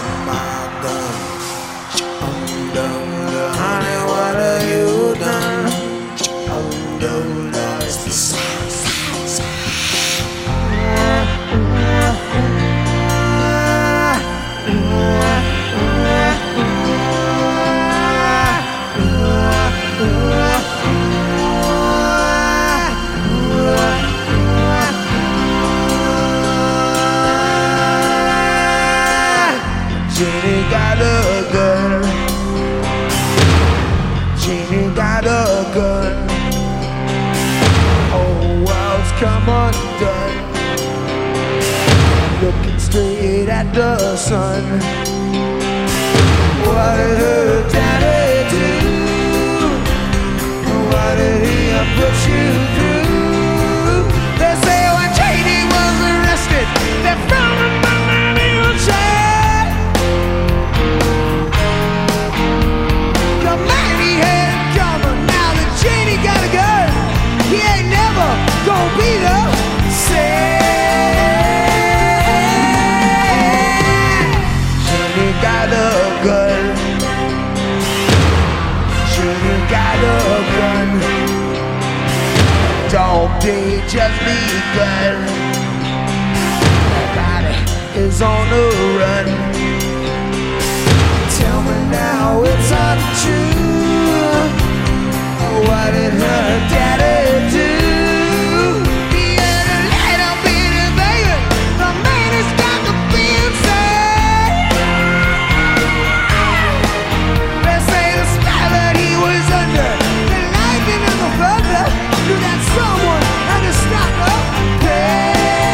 my gun. Honey, what have you done? It's the sound. Jeannie got a gun. Jeannie got a gun. Whole world's come undone. Looking straight at the sun. What did her daddy do? What did he put you through? They say when Jeannie was arrested, they found him behind the chair. He ain't never gonna be the same. Jeannie got a gun. Jeannie got a gun. Dog day just begun. Everybody is on the run. Tell me now it's untrue. What did her daddy do? He had a little bitty baby. The man has got to be insane. They say the spell that he was under, the lightning and the thunder, knew that someone had to stop the pain.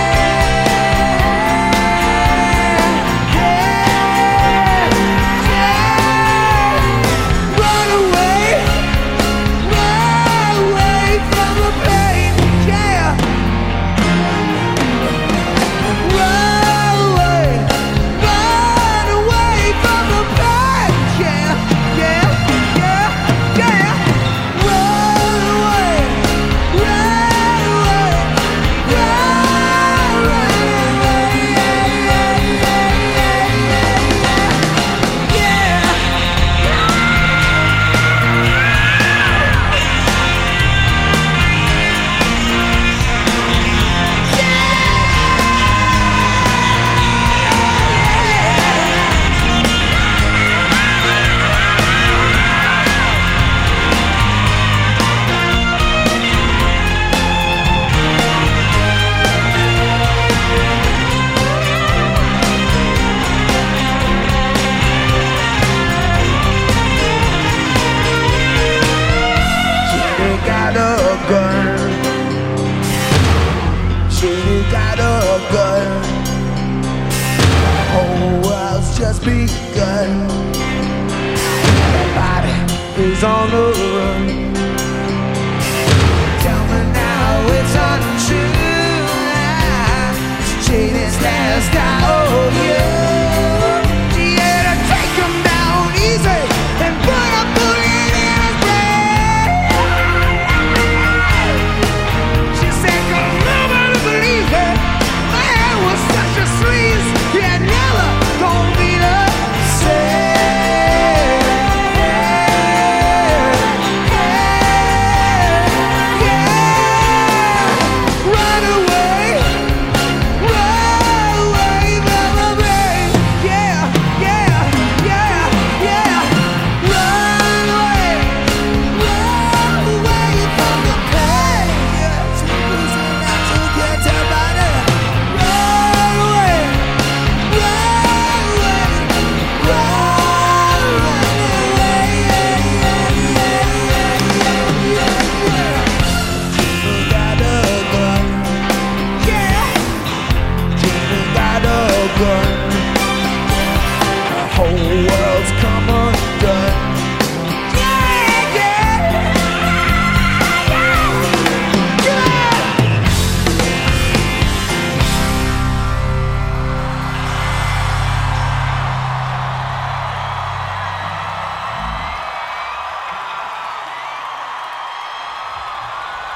Just begun. Everybody is on the run.